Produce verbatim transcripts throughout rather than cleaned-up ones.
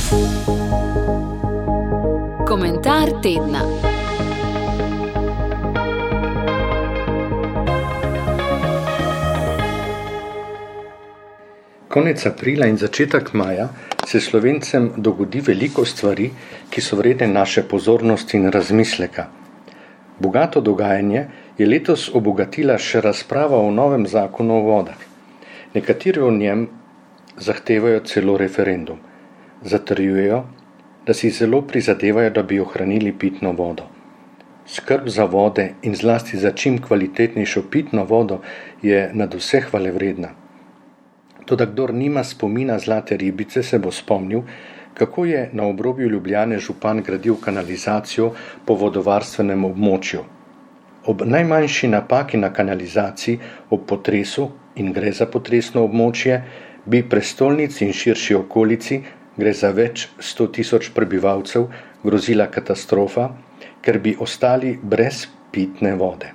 Komentar tedna. Konec aprila in začetek maja se Slovencem dogodi veliko stvari, ki so vredne naše pozornosti in razmisleka. Bogato dogajanje je letos obogatila še razprava o novem zakonu o vodah. Nekateri v njem zahtevajo celo referendum. Zatrjujejo, da si zelo prizadevajo, da bi ohranili pitno vodo. Skrb za vode in zlasti za čim kvalitetnejšo pitno vodo je nadvse hvalevredna. Toda kdor nima spomina zlate ribice, se bo spomnil, kako je na obrobju Ljubljane župan gradil kanalizacijo po vodovarstvenem območju. Ob najmanjši napaki na kanalizaciji ob potresu, in gre za potresno območje, bi prestolnici in širši okolici, gre za več sto tisoč prebivalcev, grozila katastrofa, ker bi ostali brez pitne vode.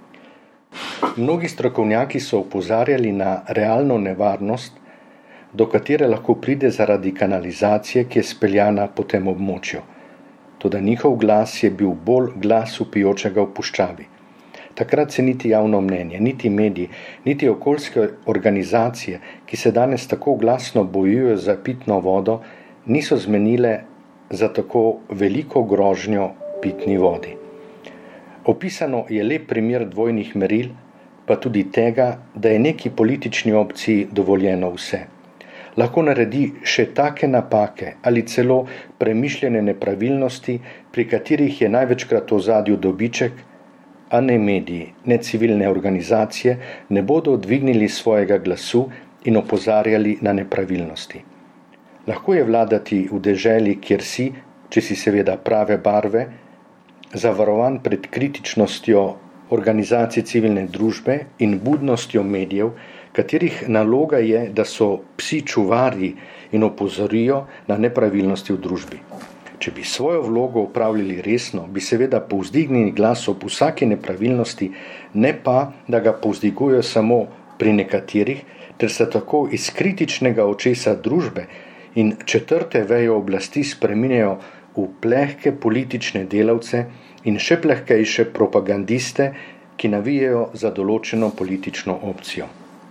Mnogi strokovnjaki so opozarjali na realno nevarnost, do katere lahko pride zaradi kanalizacije, ki je speljana po tem območju. Toda njihov glas je bil bolj glas vpijočega v puščavi. Takrat se niti javno mnenje, niti mediji, niti okoljske organizacije, ki se danes tako glasno bojujejo za pitno vodo, niso zmenile za tako veliko grožnjo pitni vodi. Opisano je lep primer dvojnih meril, pa tudi tega, da je neki politični opciji dovoljeno vse. Lahko naredi še take napake ali celo premišljene nepravilnosti, pri katerih je največkrat v ozadju dobiček, a ne mediji, ne civilne organizacije ne bodo dvignili svojega glasu in opozarjali na nepravilnosti. Lahko je vladati v deželi, kjer si, če si seveda prave barve, zavarovan pred kritičnostjo organizacij civilne družbe in budnostjo medijev, katerih naloga je, da so psi čuvarji in opozorijo na nepravilnosti v družbi. Če bi svojo vlogo upravljali resno, bi seveda povzdignili glas ob vsaki nepravilnosti, ne pa, da ga povzdigujejo samo pri nekaterih, ter se tako iz kritičnega očesa družbe in četrte veje oblasti spreminjajo v plehke politične delavce in še plehkejše propagandiste, ki navijajo za določeno politično opcijo.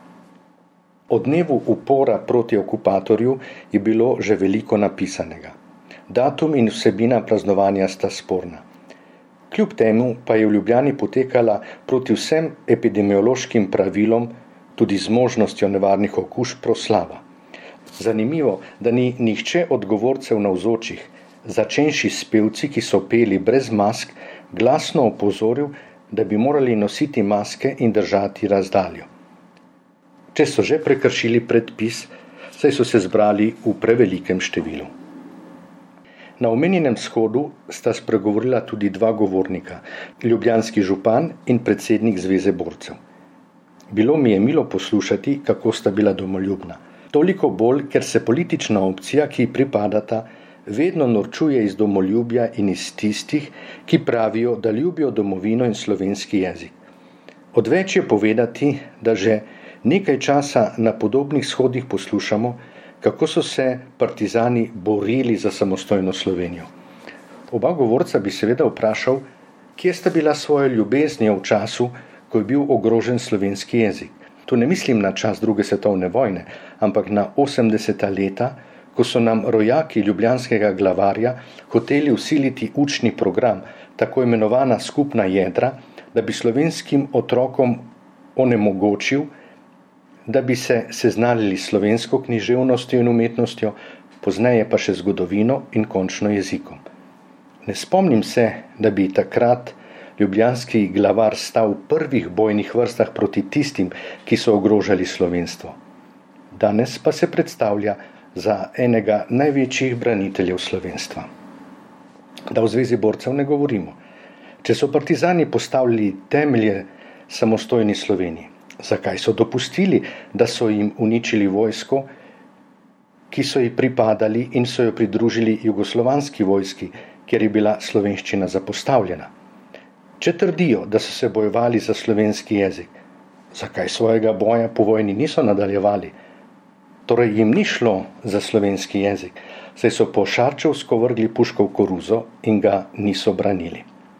O dnevu upora proti okupatorju je bilo že veliko napisanega. Datum in vsebina praznovanja sta sporna. Kljub temu pa je v Ljubljani potekala proti vsem epidemiološkim pravilom, tudi z možnostjo nevarnih okužb, proslava. Zanimivo, da ni nihče od govorcev navzočih, začenši s pevci, ki so peli brez mask, glasno opozoril, da bi morali nositi maske in držati razdaljo. Če so že prekršili predpis, saj so se zbrali v prevelikem številu. Na omenjenem shodu sta spregovorila tudi dva govornika, ljubljanski župan in predsednik Zveze borcev. Bilo mi je milo poslušati, kako sta bila domoljubna. Toliko bolj, ker se politična opcija, ki ji pripadata, vedno norčuje iz domoljubja in iz tistih, ki pravijo, da ljubijo domovino in slovenski jezik. Odveč je povedati, da že nekaj časa na podobnih shodih poslušamo, kako so se partizani borili za samostojno Slovenijo. Oba govorca bi seveda vprašal, kje sta bila svoje ljubezni v času, ko je bil ogrožen slovenski jezik. Tu ne mislim na čas druge svetovne vojne, ampak na osemdeseta leta, ko so nam rojaki ljubljanskega glavarja hoteli vsiliti učni program, tako imenovana skupna jedra, da bi slovenskim otrokom onemogočil, da bi se seznanili slovensko književnostjo in umetnostjo, pozneje pa še zgodovino in končno jezikom. Ne spomnim se, da bi takrat ljubljanski glavar stal v prvih bojnih vrstah proti tistim, ki so ogrožali slovenstvo. Danes pa se predstavlja za enega največjih braniteljev slovenstva. Da v Zvezi borcev ne govorimo. Če so partizani postavili temelje samostojni Sloveniji, zakaj so dopustili, da so jim uničili vojsko, ki so ji pripadali in so jo pridružili jugoslovanski vojski, kjer je bila slovenščina zapostavljena? Če trdijo, da so se bojevali za slovenski jezik, zakaj svojega boja po vojni niso nadaljevali? Torej jim ni šlo za slovenski jezik, saj so po šarčevsko vrgli puško v koruzo in ga niso branili.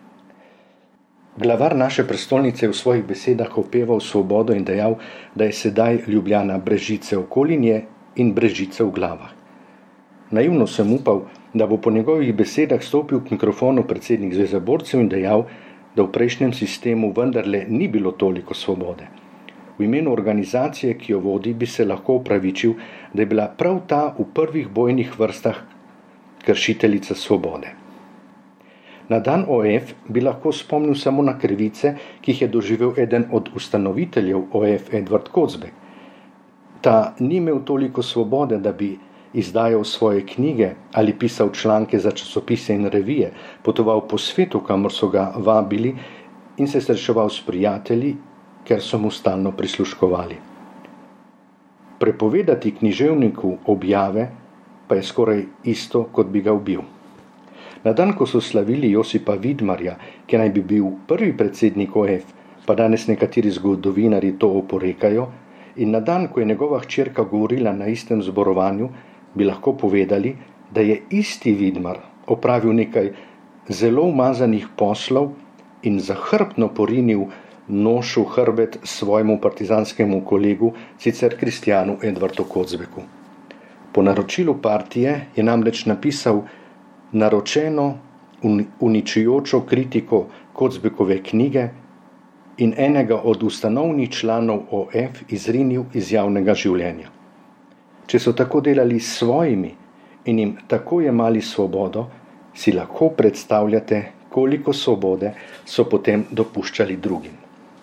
Glavar naše prestolnice je v svojih besedah opeval svobodo in dejal, da je sedaj Ljubljana brez žice okoli nje in brez žice v glavah. Naivno sem upal, da bo po njegovih besedah stopil k mikrofonu predsednik Zveze borcev in dejal, da v prejšnjem sistemu vendarle ni bilo toliko svobode. V imenu organizacije, ki jo vodi, bi se lahko opravičil, da je bila prav ta v prvih bojnih vrstah kršiteljica svobode. Na dan O F bi lahko spomnil samo na krivice, ki jih je doživel eden od ustanoviteljev O F, Edvard Kocbek. Ta ni imel toliko svobode, da bi izdajal svoje knjige ali pisal članke za časopise in revije, potoval po svetu, kamor so ga vabili, in se srečeval s prijatelji, ker so mu stalno prisluškovali. Prepovedati književniku objave pa je skoraj isto, kot bi ga ubil. Na dan, ko so slavili Josipa Vidmarja, ki naj bi bil prvi predsednik O F, pa danes nekateri zgodovinarji to oporekajo, in na dan, ko je njegova hčerka govorila na istem zborovanju, bi lahko povedali, da je isti Vidmar opravil nekaj zelo umazanih poslov in zahrbtno porinil nož v hrbet svojemu partizanskemu kolegu, sicer kristjanu Edvardu Kocbeku. Po naročilu partije je namreč napisal naročeno uničujočo kritiko Kocbekove knjige in enega od ustanovnih članov O F izrinil iz javnega življenja. Če so tako delali s svojimi in jim tako jemali svobodo, si lahko predstavljate, koliko svobode so potem dopuščali drugim.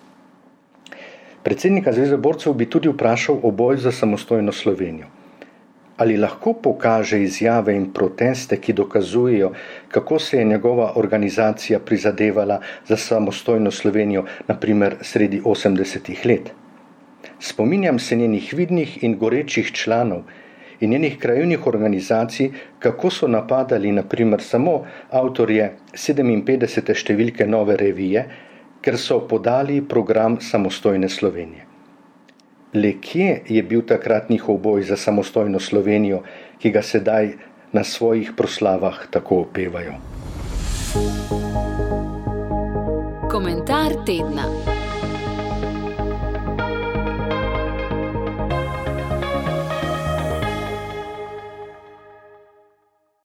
Predsednika Zveze borcev bi tudi vprašal o boju za samostojno Slovenijo. Ali lahko pokaže izjave in proteste, ki dokazujejo, kako se je njegova organizacija prizadevala za samostojno Slovenijo, na primer sredi osemdesetih let? Spominjam se njenih vidnih in gorečih članov in njenih krajevnih organizacij, kako so napadali na primer samo avtorje sedeminpetdesete številke Nove revije, ker so podali program samostojne Slovenije. Le kje je bil takrat njihov boj za samostojno Slovenijo, ki ga sedaj na svojih proslavah tako opevajo? Komentar tedna.